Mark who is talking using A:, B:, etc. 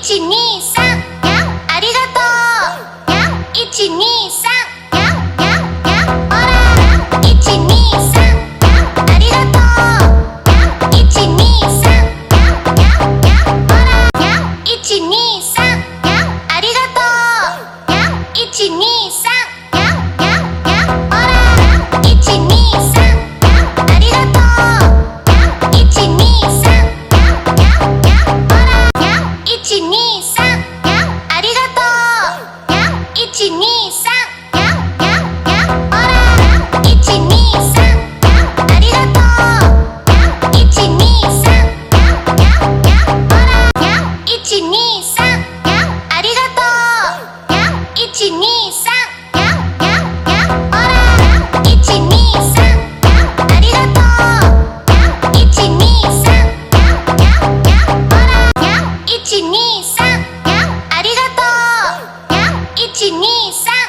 A: 123ありがとう123ほら123ありがとう123ほら123ありがとう123ほら123ありがとう123ほら123ありがとう123ほら123ありがとう123ほら123ありがとう123ほら123ありがとう123ほら123ありがとう123